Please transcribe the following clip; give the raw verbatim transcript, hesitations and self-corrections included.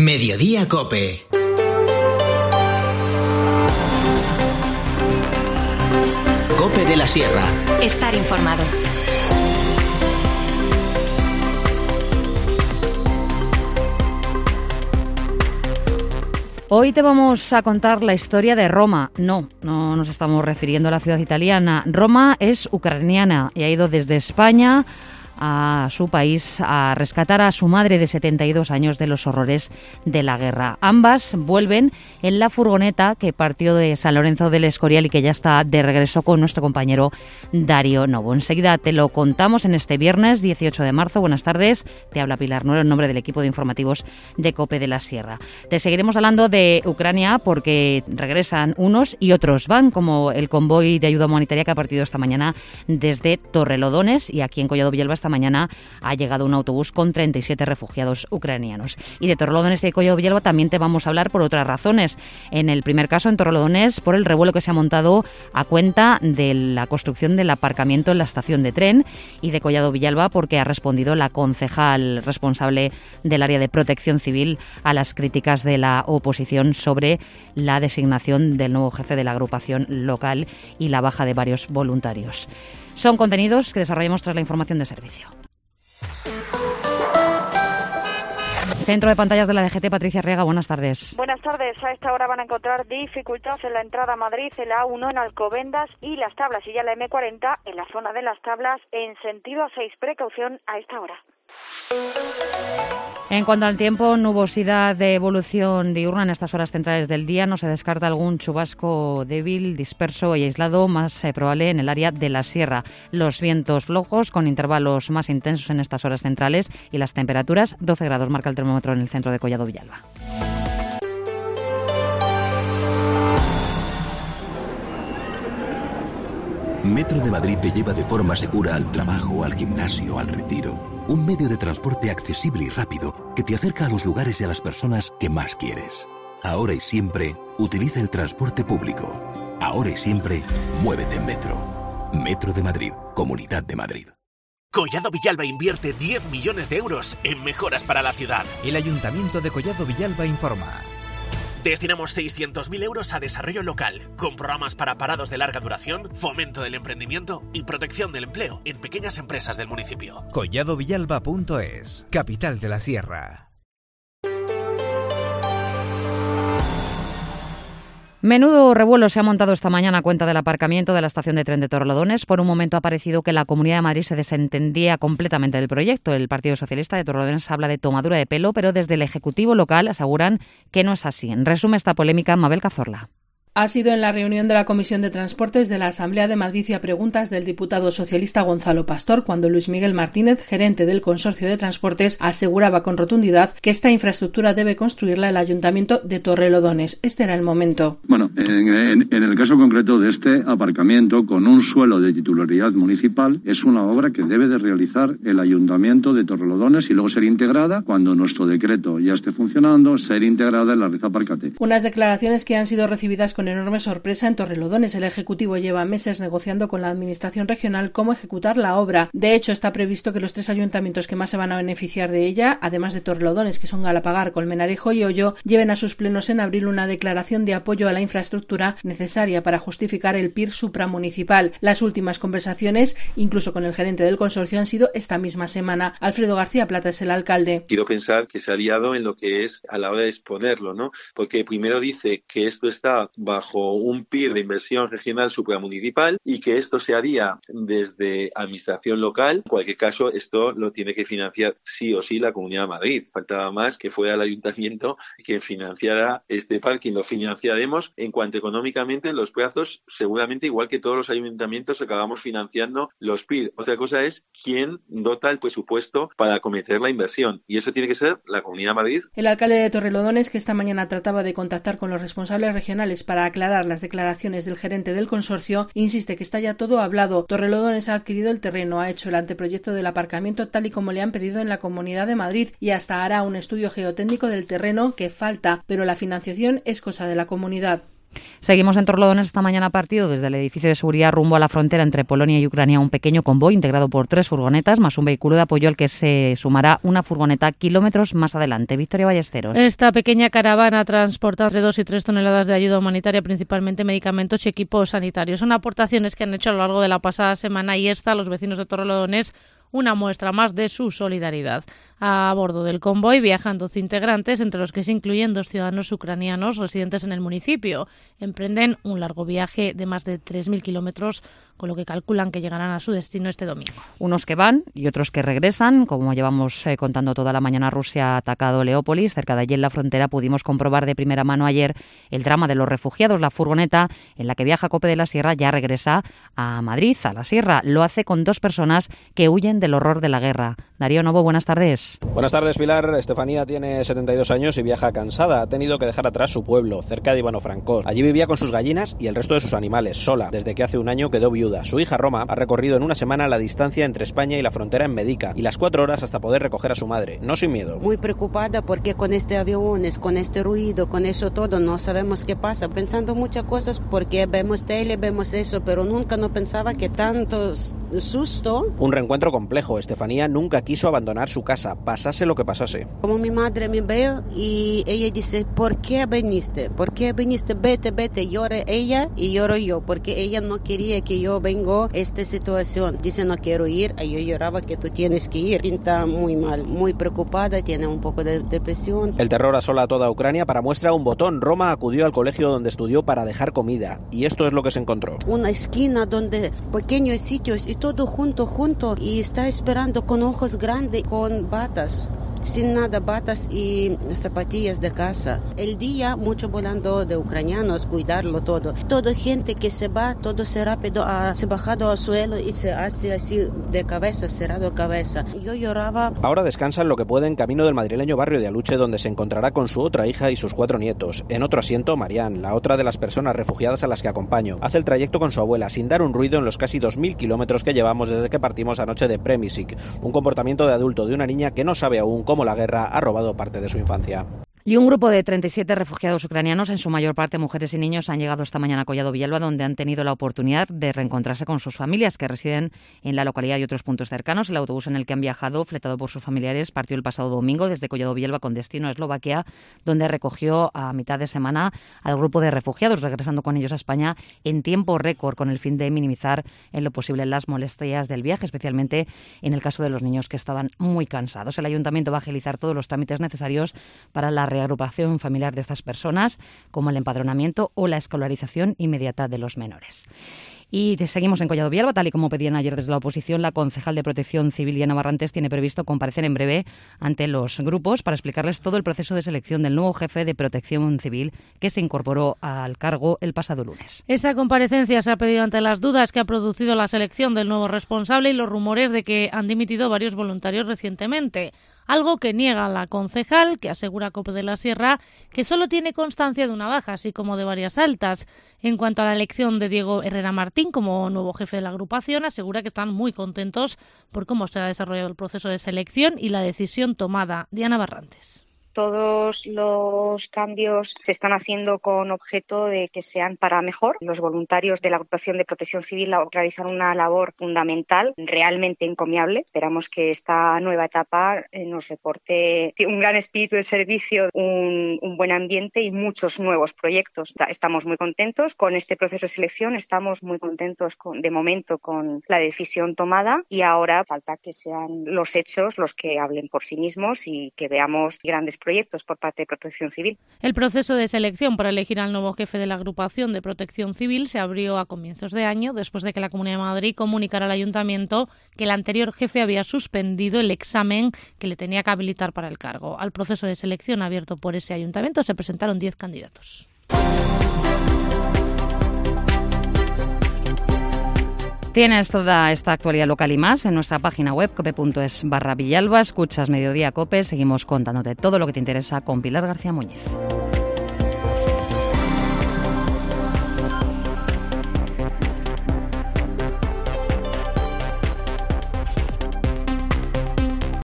Mediodía Cope. Cope de la Sierra. Estar informado. Hoy te vamos a contar la historia de Roma. No, no nos estamos refiriendo a la ciudad italiana. Roma es ucraniana y ha ido desde España a su país a rescatar a su madre de setenta y dos años de los horrores de la guerra. Ambas vuelven en la furgoneta que partió de San Lorenzo del Escorial y que ya está de regreso con nuestro compañero Darío Novo. Enseguida te lo contamos en este viernes dieciocho de marzo. Buenas tardes, te habla Pilar Nuero en nombre del equipo de informativos de Cope de la Sierra. Te seguiremos hablando de Ucrania porque regresan unos y otros van, como el convoy de ayuda humanitaria que ha partido esta mañana desde Torrelodones, y aquí en Collado Villalba esta mañana ha llegado un autobús con treinta y siete refugiados ucranianos. Y de Torrelodones y de Collado Villalba también te vamos a hablar por otras razones. En el primer caso, en Torrelodones, por el revuelo que se ha montado a cuenta de la construcción del aparcamiento en la estación de tren, y de Collado Villalba porque ha respondido la concejal responsable del área de protección civil a las críticas de la oposición sobre la designación del nuevo jefe de la agrupación local y la baja de varios voluntarios. Son contenidos que desarrollamos tras la información de servicio. Centro de pantallas de la D G T, Patricia Riega, buenas tardes. Buenas tardes. A esta hora van a encontrar dificultad en la entrada a Madrid, en la A uno en Alcobendas y Las Tablas, y ya la eme cuarenta en la zona de Las Tablas en sentido A seis. Precaución a esta hora. En cuanto al tiempo, nubosidad de evolución diurna en estas horas centrales del día. No se descarta algún chubasco débil, disperso y aislado, más eh, probable en el área de la sierra. Los vientos flojos con intervalos más intensos en estas horas centrales, y las temperaturas, doce grados marca el termómetro en el centro de Collado Villalba. Metro de Madrid te lleva de forma segura al trabajo, al gimnasio, al retiro. Un medio de transporte accesible y rápido que te acerca a los lugares y a las personas que más quieres. Ahora y siempre, utiliza el transporte público. Ahora y siempre, muévete en Metro. Metro de Madrid, Comunidad de Madrid. Collado Villalba invierte diez millones de euros en mejoras para la ciudad. El Ayuntamiento de Collado Villalba informa. Destinamos seiscientos mil euros a desarrollo local, con programas para parados de larga duración, fomento del emprendimiento y protección del empleo en pequeñas empresas del municipio. collado villalba punto es, capital de la Sierra. Menudo revuelo se ha montado esta mañana a cuenta del aparcamiento de la estación de tren de Torrelodones. Por un momento ha parecido que la Comunidad de Madrid se desentendía completamente del proyecto. El Partido Socialista de Torrelodones habla de tomadura de pelo, pero desde el Ejecutivo local aseguran que no es así. Resume esta polémica Mabel Cazorla. Ha sido en la reunión de la Comisión de Transportes de la Asamblea de Madrid y a preguntas del diputado socialista Gonzalo Pastor, cuando Luis Miguel Martínez, gerente del Consorcio de Transportes, aseguraba con rotundidad que esta infraestructura debe construirla el Ayuntamiento de Torrelodones. Este era el momento. Bueno, en, en, en el caso concreto de este aparcamiento, con un suelo de titularidad municipal, es una obra que debe de realizar el Ayuntamiento de Torrelodones y luego ser integrada, cuando nuestro decreto ya esté funcionando, ser integrada en la red Aparcate. Unas declaraciones que han sido recibidas con enorme sorpresa en Torrelodones. El Ejecutivo lleva meses negociando con la Administración regional cómo ejecutar la obra. De hecho, está previsto que los tres ayuntamientos que más se van a beneficiar de ella, además de Torrelodones, que son Galapagar, Colmenarejo y Ollo, lleven a sus plenos en abril una declaración de apoyo a la infraestructura necesaria para justificar el P I R supramunicipal. Las últimas conversaciones, incluso con el gerente del consorcio, han sido esta misma semana. Alfredo García Plata es el alcalde. Quiero pensar que se ha liado en lo que es a la hora de exponerlo, ¿no? Porque primero dice que esto está bajo un P I R de inversión regional supramunicipal y que esto se haría desde administración local. En cualquier caso, esto lo tiene que financiar sí o sí la Comunidad de Madrid. Faltaba más que fuera el ayuntamiento quien financiara este parking. Lo financiaremos en cuanto económicamente los plazos, seguramente igual que todos los ayuntamientos acabamos financiando los P I R. Otra cosa es quién dota el presupuesto para acometer la inversión, y eso tiene que ser la Comunidad de Madrid. El alcalde de Torrelodones, que esta mañana trataba de contactar con los responsables regionales para aclarar las declaraciones del gerente del consorcio, insiste que está ya todo hablado. Torrelodones ha adquirido el terreno, ha hecho el anteproyecto del aparcamiento tal y como le han pedido en la Comunidad de Madrid y hasta hará un estudio geotécnico del terreno que falta, pero la financiación es cosa de la comunidad. Seguimos en Torrelodones. Esta mañana partido desde el edificio de seguridad rumbo a la frontera entre Polonia y Ucrania un pequeño convoy integrado por tres furgonetas más un vehículo de apoyo al que se sumará una furgoneta kilómetros más adelante. Victoria Ballesteros. Esta pequeña caravana transporta entre dos y tres toneladas de ayuda humanitaria, principalmente medicamentos y equipos sanitarios. Son aportaciones que han hecho a lo largo de la pasada semana y esta, los vecinos de Torrelodones, una muestra más de su solidaridad. A bordo del convoy viajan doce integrantes, entre los que se incluyen dos ciudadanos ucranianos residentes en el municipio. Emprenden un largo viaje de más de tres mil kilómetros, con lo que calculan que llegarán a su destino este domingo. Unos que van y otros que regresan. Como llevamos eh, contando toda la mañana, Rusia ha atacado Leópolis. Cerca de allí en la frontera pudimos comprobar de primera mano ayer el drama de los refugiados. La furgoneta en la que viaja Cope de la Sierra ya regresa a Madrid, a la Sierra. Lo hace con dos personas que huyen del horror de la guerra. Darío Novo, buenas tardes. Buenas tardes, Pilar. Estefanía tiene setenta y dos años y viaja cansada. Ha tenido que dejar atrás su pueblo, cerca de Ivano-Frankós. Allí vivía con sus gallinas y el resto de sus animales, sola, desde que hace un año quedó viuda. Su hija Roma ha recorrido en una semana la distancia entre España y la frontera en Medica y las cuatro horas hasta poder recoger a su madre, no sin miedo. Muy preocupada porque con este aviones, con este ruido, con eso todo, no sabemos qué pasa. Pensando muchas cosas porque vemos tele, vemos eso, pero nunca no pensaba que tanto susto. Un reencuentro complejo. Estefanía nunca quiso abandonar su casa, pasase lo que pasase. Como mi madre me ve y ella dice, ¿por qué viniste? ¿Por qué viniste? Vete, vete. Llora ella y lloro yo, porque ella no quería que yo vengo a esta situación. Dice, no quiero ir. Y yo lloraba que tú tienes que ir. Pinta muy mal, muy preocupada, tiene un poco de depresión. El terror asola a toda Ucrania. Para muestra un botón, Roma acudió al colegio donde estudió para dejar comida. Y esto es lo que se encontró. Una esquina donde pequeños sitios y todo junto, junto. Y está esperando con ojos grandes, con batas. Sin nada, batas y zapatillas de casa. El día, mucho volando de ucranianos, cuidarlo todo. Toda gente que se va, todo se rápido, ha, se bajado al suelo y se hace así de cabeza, cerrado cabeza. Yo lloraba. Ahora descansan lo que pueden camino del madrileño barrio de Aluche, donde se encontrará con su otra hija y sus cuatro nietos. En otro asiento, Marián, la otra de las personas refugiadas a las que acompaño. Hace el trayecto con su abuela, sin dar un ruido en los casi dos mil kilómetros que llevamos desde que partimos anoche de Przemyśl. Un comportamiento de adulto de una niña que no sabe aún cómo la guerra ha robado parte de su infancia. Y un grupo de treinta y siete refugiados ucranianos, en su mayor parte mujeres y niños, han llegado esta mañana a Collado Villalba, donde han tenido la oportunidad de reencontrarse con sus familias que residen en la localidad y otros puntos cercanos. El autobús en el que han viajado, fletado por sus familiares, partió el pasado domingo desde Collado Villalba con destino a Eslovaquia, donde recogió a mitad de semana al grupo de refugiados, regresando con ellos a España en tiempo récord, con el fin de minimizar en lo posible las molestias del viaje, especialmente en el caso de los niños que estaban muy cansados. El ayuntamiento va a agilizar todos los trámites necesarios para la reagrupación familiar de estas personas, como el empadronamiento o la escolarización inmediata de los menores. Y seguimos en Collado Villalba, tal y como pedían ayer desde la oposición. La concejal de Protección Civil, Diana Barrantes, tiene previsto comparecer en breve ante los grupos para explicarles todo el proceso de selección del nuevo jefe de Protección Civil que se incorporó al cargo el pasado lunes. Esa comparecencia se ha pedido ante las dudas que ha producido la selección del nuevo responsable y los rumores de que han dimitido varios voluntarios recientemente. Algo que niega la concejal, que asegura a Cope de la Sierra que solo tiene constancia de una baja, así como de varias altas. En cuanto a la elección de Diego Herrera Martín como nuevo jefe de la agrupación, asegura que están muy contentos por cómo se ha desarrollado el proceso de selección y la decisión tomada. Diana Barrantes. Todos los cambios se están haciendo con objeto de que sean para mejor. Los voluntarios de la Agrupación de Protección Civil realizan una labor fundamental, realmente encomiable. Esperamos que esta nueva etapa nos reporte un gran espíritu de servicio, un, un buen ambiente y muchos nuevos proyectos. Estamos muy contentos con este proceso de selección, estamos muy contentos con, de momento con la decisión tomada y ahora falta que sean los hechos los que hablen por sí mismos y que veamos grandes proyectos. proyectos por parte de Protección Civil. El proceso de selección para elegir al nuevo jefe de la agrupación de Protección Civil se abrió a comienzos de año, después de que la Comunidad de Madrid comunicara al Ayuntamiento que el anterior jefe había suspendido el examen que le tenía que habilitar para el cargo. Al proceso de selección abierto por ese Ayuntamiento se presentaron diez candidatos. Tienes toda esta actualidad local y más en nuestra página web cope punto es barra Villalba. Escuchas Mediodía Cope. Seguimos contándote todo lo que te interesa con Pilar García Muñiz.